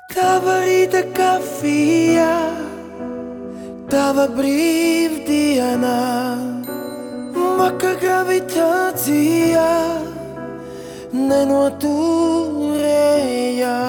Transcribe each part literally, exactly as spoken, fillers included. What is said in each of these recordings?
Tava rīta kafijā, tava brīvdienā, vakar gravitācijā nenoturēja.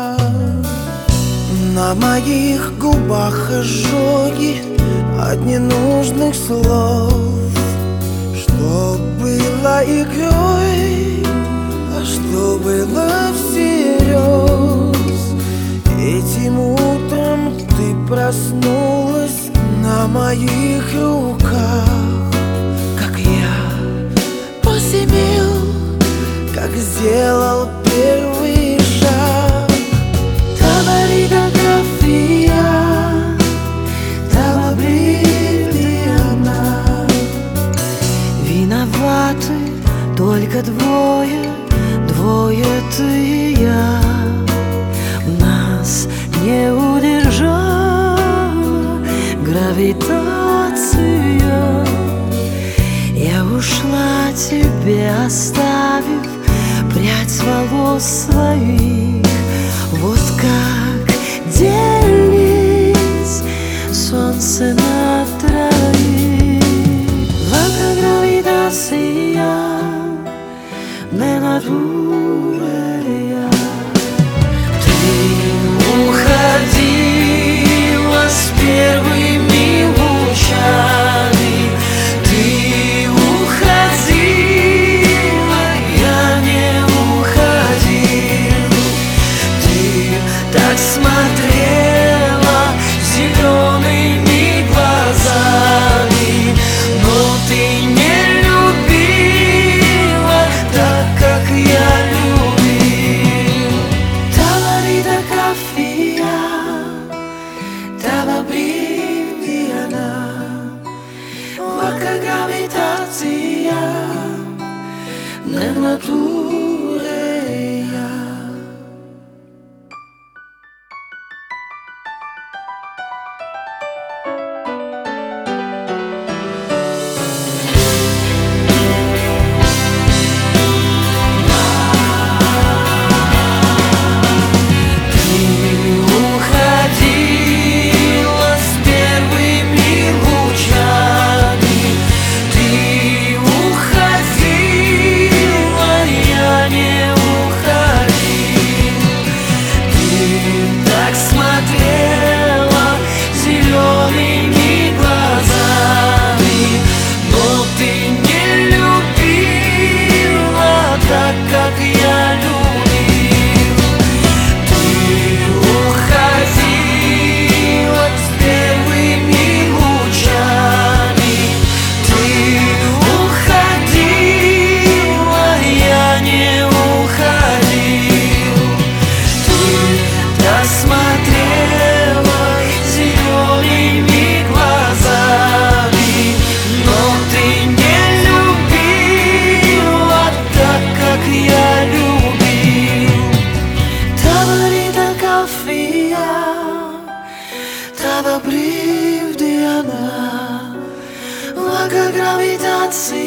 На моих губах ожоги от ненужных слов. Что было игрой, а что было всерьез. Этим утром ты проснулась на моих руках, как я посемел, как сделал первый шаг. Tava ритография, tava бриллиана. Виноваты только двое, двое ты и я. Нас не удержала гравитация. Я ушла, тебе оставив прядь волос своих. Вот как делись солнце на троих. Вокруг гравитация не натурая. Ты уходила с первыми лучами. Ты уходила, я не уходил. Ты так смотрела зелеными глазами, но ты не любила так, как я любил. Tava ритография, tava бриллиана. Vakar gravitācija nenoturēja. Tava brīvdienā, vakar gravitācija